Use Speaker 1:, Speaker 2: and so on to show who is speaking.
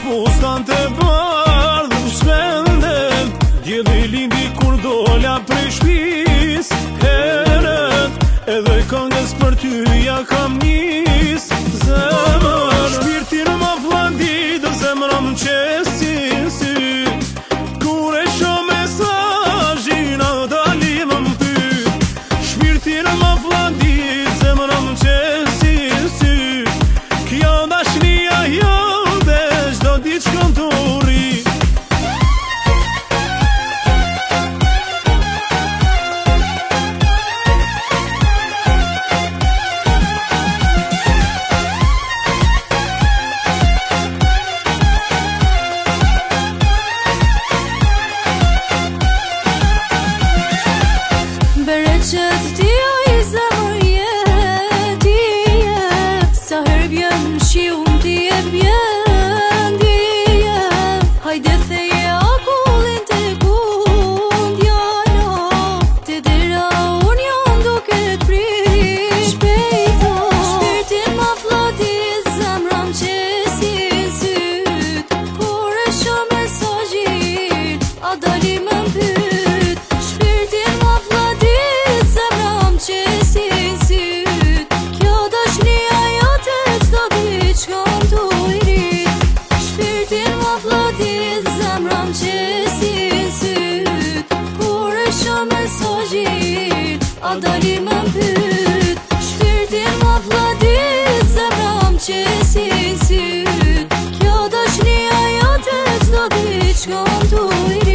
Speaker 1: fustan të bardhë në shpendem, djeli lindi kur dola prej shpis. Herët edhe këngës për ty ja kam nis. Zemër shpirtin ma flandi dhe zemra më qesin sy. Kur e shoh mesazhin a dali më pyet. Shpirtin ma flandi zemra më qesin sy. Kjo dashnia jote çdo ditë shkon të rri.
Speaker 2: Bereqet t'ja i zemër je, sa her bjen shiun t'je bjen dije. Hajde theje akullin të kundja no, të dira unë janë duke t'prit shpejto. Shpirtin ma flodit, zemra m'qesin syt. Kur e shoh mesazhin, a dali më pyet. Shpirtin ma flodit, zemra m'qesin syt. Kjo dashnia jote çdo ditë shkon të rrit. Shpirtin ma flodit, zemra m'qesin syt. Kur e shoh mesazhin, a dali më pyet. Shpirtin ma flodit, zemra m'qesin syt. Kjo dashnia jote çdo ditë shkon të rrit.